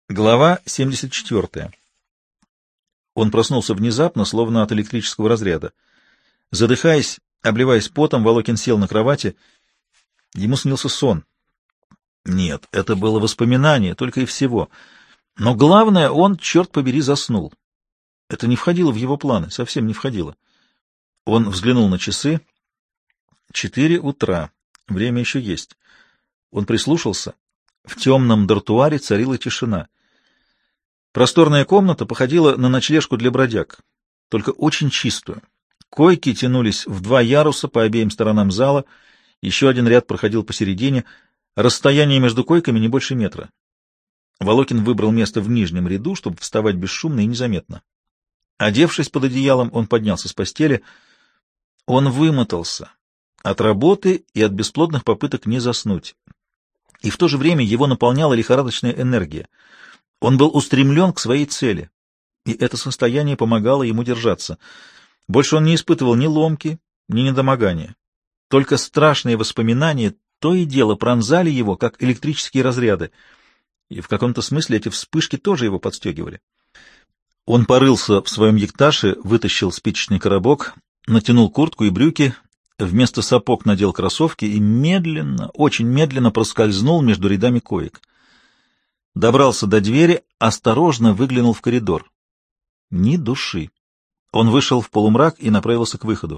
Глава 74. Он проснулся внезапно, словно от электрического разряда. Задыхаясь, обливаясь потом, Волокин сел на кровати. Ему снился сон. Нет, это было воспоминание, только и всего. Но главное, он, черт побери, заснул. Это не входило в его планы, совсем не входило. Он взглянул на часы. 4 утра. Время еще есть. Он прислушался. В темном дартуаре царила тишина. Просторная комната походила на ночлежку для бродяг, только очень чистую. Койки тянулись в 2 яруса по обеим сторонам зала, еще один ряд проходил посередине, расстояние между койками не больше метра. Волокин выбрал место в нижнем ряду, чтобы вставать бесшумно и незаметно. Одевшись под одеялом, он поднялся с постели. Он вымотался от работы и от бесплодных попыток не заснуть. И в то же время его наполняла лихорадочная энергия. Он был устремлен к своей цели, и это состояние помогало ему держаться. Больше он не испытывал ни ломки, ни недомогания. Только страшные воспоминания то и дело пронзали его, как электрические разряды, и в каком-то смысле эти вспышки тоже его подстегивали. Он порылся в своем екташе, вытащил спичечный коробок, натянул куртку и брюки, вместо сапог надел кроссовки и медленно, очень медленно проскользнул между рядами коек. Добрался до двери, осторожно выглянул в коридор. Ни души. Он вышел в полумрак и направился к выходу.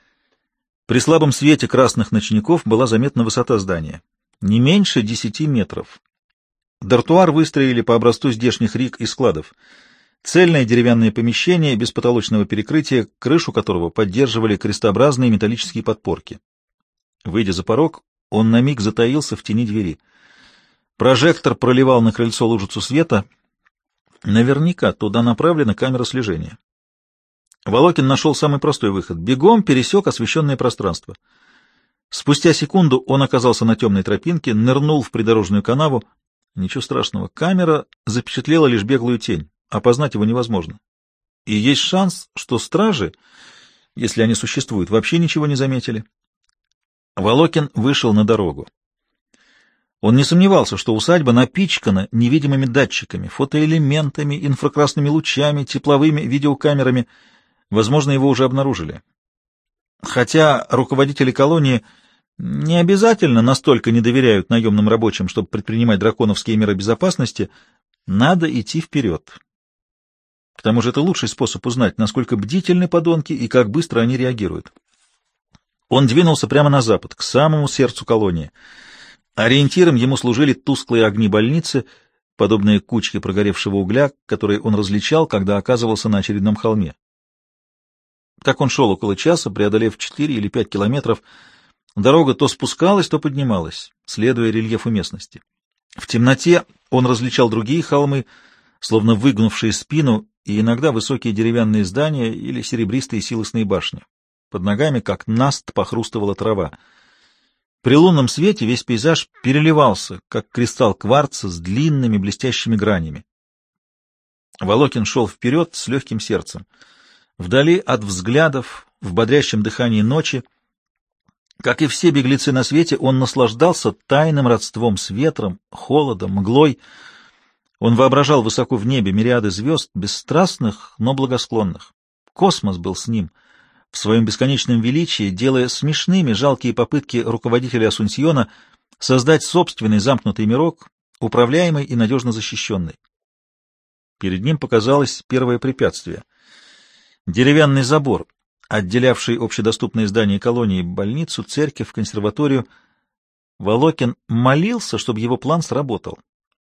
При слабом свете красных ночников была заметна высота здания. Не меньше 10 метров. Дартуар выстроили по образцу здешних риг и складов. Цельное деревянное помещение без потолочного перекрытия, крышу которого поддерживали крестообразные металлические подпорки. Выйдя за порог, он на миг затаился в тени двери. Прожектор проливал на крыльцо лужицу света. Наверняка туда направлена камера слежения. Волокин нашел самый простой выход. Бегом пересек освещенное пространство. Спустя секунду он оказался на темной тропинке, нырнул в придорожную канаву. Ничего страшного. Камера запечатлела лишь беглую тень. Опознать его невозможно. И есть шанс, что стражи, если они существуют, вообще ничего не заметили. Волокин вышел на дорогу. Он не сомневался, что усадьба напичкана невидимыми датчиками, фотоэлементами, инфракрасными лучами, тепловыми видеокамерами. Возможно, его уже обнаружили. Хотя руководители колонии не обязательно настолько не доверяют наемным рабочим, чтобы предпринимать драконовские меры безопасности, надо идти вперед. К тому же это лучший способ узнать, насколько бдительны подонки и как быстро они реагируют. Он двинулся прямо на запад, к самому сердцу колонии. Ориентиром ему служили тусклые огни больницы, подобные кучке прогоревшего угля, которые он различал, когда оказывался на очередном холме. Так он шел около часа, преодолев 4 или 5 километров. Дорога то спускалась, то поднималась, следуя рельефу местности. В темноте он различал другие холмы, словно выгнувшие спину, и иногда высокие деревянные здания или серебристые силосные башни. Под ногами, как наст, похрустывала трава. При лунном свете весь пейзаж переливался, как кристалл кварца с длинными блестящими гранями. Волокин шел вперед с легким сердцем. Вдали от взглядов, в бодрящем дыхании ночи, как и все беглецы на свете, он наслаждался тайным родством с ветром, холодом, мглой. Он воображал высоко в небе мириады звезд, бесстрастных, но благосклонных. Космос был с ним, в своем бесконечном величии, делая смешными жалкие попытки руководителя Асунсьона создать собственный замкнутый мирок, управляемый и надежно защищенный. Перед ним показалось первое препятствие. Деревянный забор, отделявший общедоступные здания колонии, больницу, церковь, консерваторию. Волокин молился, чтобы его план сработал.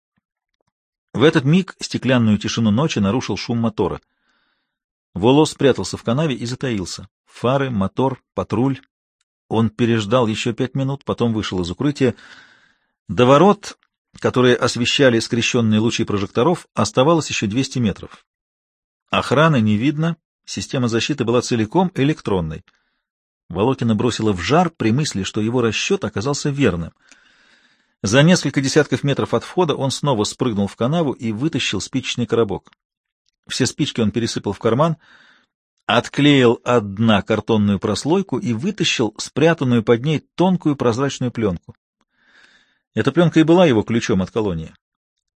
В этот миг стеклянную тишину ночи нарушил шум мотора. Волос спрятался в канаве и затаился. Фары, мотор, патруль. Он переждал еще 5 минут, потом вышел из укрытия. До ворот, которые освещали скрещенные лучи прожекторов, оставалось еще 200 метров. Охраны не видно, система защиты была целиком электронной. Волокина бросила в жар при мысли, что его расчет оказался верным. За несколько десятков метров от входа он снова спрыгнул в канаву и вытащил спичечный коробок. Все спички он пересыпал в карман, отклеил от дна картонную прослойку и вытащил спрятанную под ней тонкую прозрачную пленку. Эта пленка и была его ключом от колонии.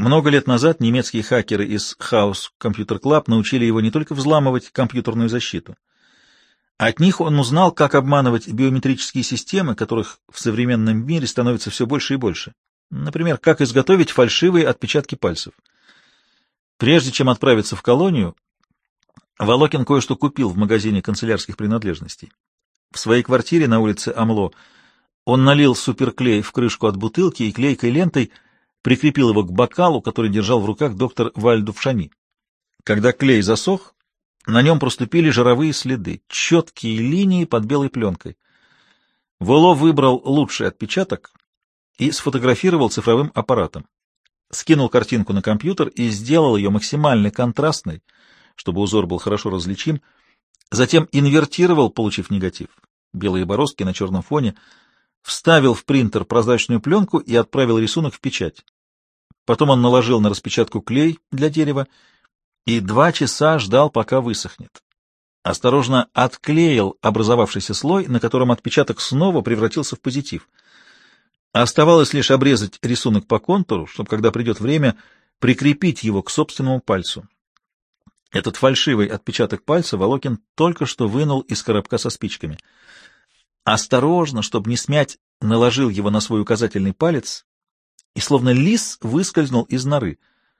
Много лет назад немецкие хакеры из Chaos Computer Club научили его не только взламывать компьютерную защиту. От них он узнал, как обманывать биометрические системы, которых в современном мире становится все больше и больше. Например, как изготовить фальшивые отпечатки пальцев. Прежде чем отправиться в колонию, Волокин кое-что купил в магазине канцелярских принадлежностей. В своей квартире на улице Амло он налил суперклей в крышку от бутылки и клейкой лентой прикрепил его к бокалу, который держал в руках доктор Вальдуф Шани. Когда клей засох, на нем проступили жировые следы, четкие линии под белой пленкой. Воло выбрал лучший отпечаток и сфотографировал цифровым аппаратом. Скинул картинку на компьютер и сделал ее максимально контрастной, чтобы узор был хорошо различим. Затем инвертировал, получив негатив, белые бороздки на черном фоне, вставил в принтер прозрачную пленку и отправил рисунок в печать. Потом он наложил на распечатку клей для дерева и 2 часа ждал, пока высохнет. Осторожно отклеил образовавшийся слой, на котором отпечаток снова превратился в позитив. Оставалось лишь обрезать рисунок по контуру, чтобы, когда придет время, прикрепить его к собственному пальцу. Этот фальшивый отпечаток пальца Волокин только что вынул из коробка со спичками. Осторожно, чтобы не смять, наложил его на свой указательный палец и, словно лис, выскользнул из норы.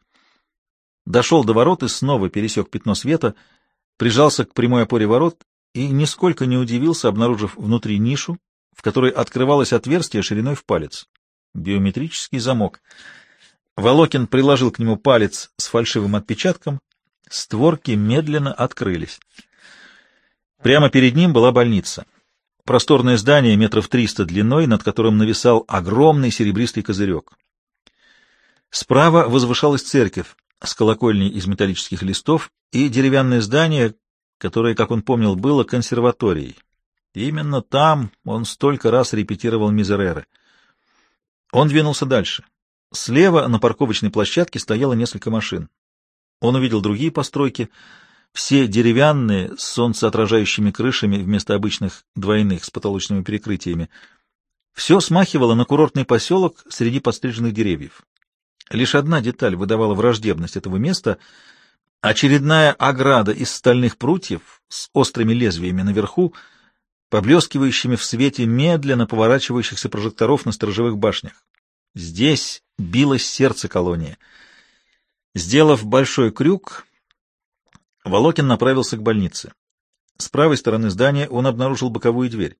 Дошел до ворот и снова пересек пятно света, прижался к прямой опоре ворот и нисколько не удивился, обнаружив внутри нишу, в которой открывалось отверстие шириной в палец. Биометрический замок. Волокин приложил к нему палец с фальшивым отпечатком, створки медленно открылись. Прямо перед ним была больница. Просторное здание метров 300 длиной, над которым нависал огромный серебристый козырек. Справа возвышалась церковь с колокольней из металлических листов и деревянное здание, которое, как он помнил, было консерваторией. Именно там он столько раз репетировал мизереры. Он двинулся дальше. Слева на парковочной площадке стояло несколько машин. Он увидел другие постройки, все деревянные, с солнцеотражающими крышами вместо обычных двойных с потолочными перекрытиями. Все смахивало на курортный поселок среди подстриженных деревьев. Лишь одна деталь выдавала враждебность этого места — очередная ограда из стальных прутьев с острыми лезвиями наверху, поблескивающими в свете медленно поворачивающихся прожекторов на сторожевых башнях. Здесь билось сердце колонии. Сделав большой крюк, Волокин направился к больнице. С правой стороны здания он обнаружил боковую дверь.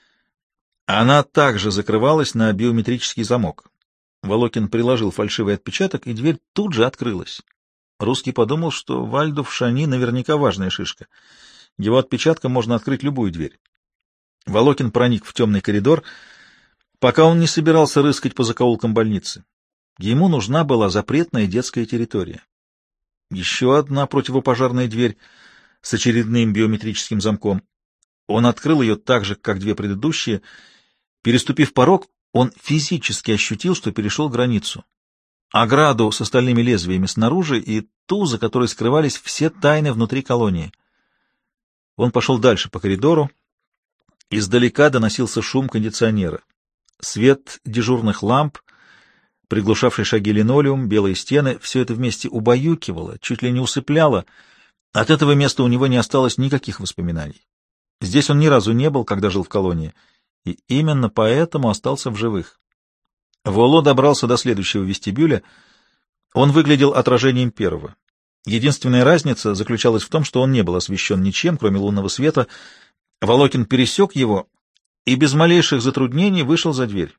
Она также закрывалась на биометрический замок. Волокин приложил фальшивый отпечаток, и дверь тут же открылась. Русский подумал, что Вальдуф Шани наверняка важная шишка. Его отпечатком можно открыть любую дверь. Волокин проник в темный коридор, пока он не собирался рыскать по закоулкам больницы. Ему нужна была запретная детская территория. Еще одна противопожарная дверь с очередным биометрическим замком. Он открыл ее так же, как 2 предыдущие. Переступив порог, он физически ощутил, что перешел границу. Ограду с остальными лезвиями снаружи и ту, за которой скрывались все тайны внутри колонии. Он пошел дальше по коридору. Издалека доносился шум кондиционера. Свет дежурных ламп, приглушавший шаги линолеум, белые стены — все это вместе убаюкивало, чуть ли не усыпляло. От этого места у него не осталось никаких воспоминаний. Здесь он ни разу не был, когда жил в колонии, и именно поэтому остался в живых. Воло добрался до следующего вестибюля. Он выглядел отражением первого. Единственная разница заключалась в том, что он не был освещен ничем, кроме лунного света. Волокин пересек его и без малейших затруднений вышел за дверь.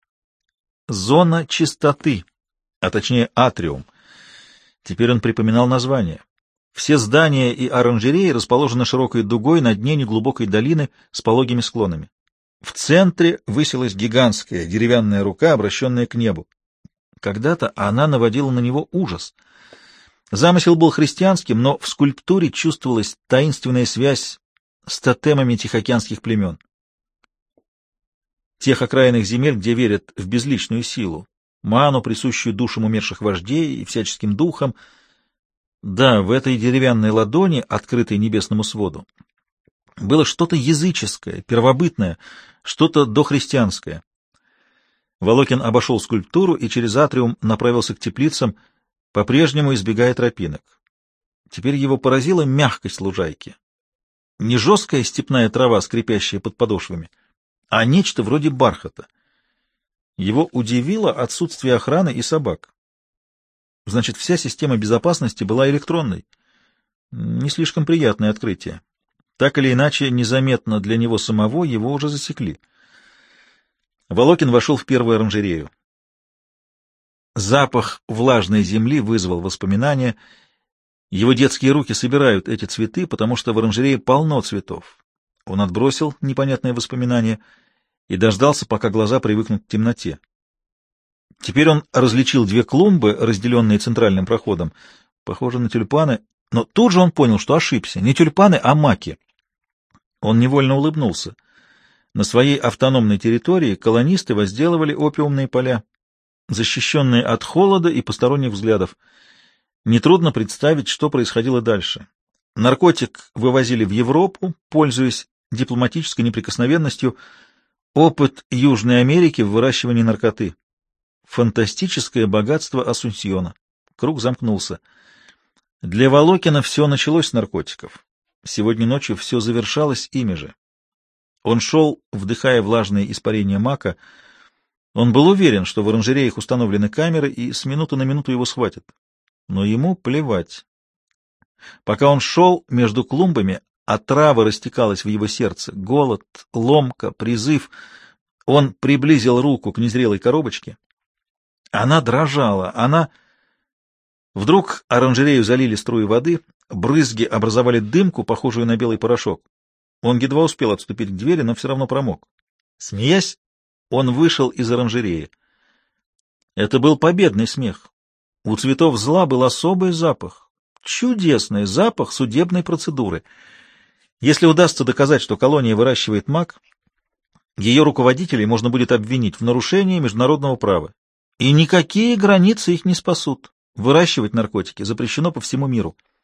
Зона чистоты, а точнее атриум. Теперь он припоминал название. Все здания и оранжереи расположены широкой дугой на дне неглубокой долины с пологими склонами. В центре высилась гигантская деревянная рука, обращенная к небу. Когда-то она наводила на него ужас. Замысел был христианским, но в скульптуре чувствовалась таинственная связь с тотемами тихоокеанских племен. Тех окраинных земель, где верят в безличную силу, ману, присущую душам умерших вождей и всяческим духам. Да, в этой деревянной ладони, открытой небесному своду, было что-то языческое, первобытное, что-то дохристианское. Волокин обошел скульптуру и через атриум направился к теплицам, по-прежнему избегая тропинок. Теперь его поразила мягкость лужайки. Не жесткая степная трава, скрипящая под подошвами, а нечто вроде бархата. Его удивило отсутствие охраны и собак. Значит, вся система безопасности была электронной. Не слишком приятное открытие. Так или иначе, незаметно для него самого его уже засекли. Волокин вошел в первую оранжерею. Запах влажной земли вызвал воспоминания. Его детские руки собирают эти цветы, потому что в оранжерее полно цветов. Он отбросил непонятные воспоминания и дождался, пока глаза привыкнут к темноте. Теперь он различил две клумбы, разделенные центральным проходом, похожие на тюльпаны, но тут же он понял, что ошибся. Не тюльпаны, а маки. Он невольно улыбнулся. На своей автономной территории колонисты возделывали опиумные поля, защищенные от холода и посторонних взглядов. Нетрудно представить, что происходило дальше. Наркотик вывозили в Европу, пользуясь дипломатической неприкосновенностью. Опыт Южной Америки в выращивании наркоты. Фантастическое богатство Асунсьона. Круг замкнулся. Для Волокина все началось с наркотиков. Сегодня ночью все завершалось ими же. Он шел, вдыхая влажные испарения мака. Он был уверен, что в оранжереях установлены камеры, и с минуты на минуту его схватят. Но ему плевать. Пока он шел между клумбами, отрава растекалась в его сердце. Голод, ломка, призыв. Он приблизил руку к незрелой коробочке. Она дрожала, Вдруг оранжерею залили струи воды, брызги образовали дымку, похожую на белый порошок. Он едва успел отступить к двери, но все равно промок. Смеясь, он вышел из оранжереи. Это был победный смех. У цветов зла был особый запах. Чудесный запах судебной процедуры. Если удастся доказать, что колония выращивает мак, ее руководителей можно будет обвинить в нарушении международного права. И никакие границы их не спасут. Выращивать наркотики запрещено по всему миру.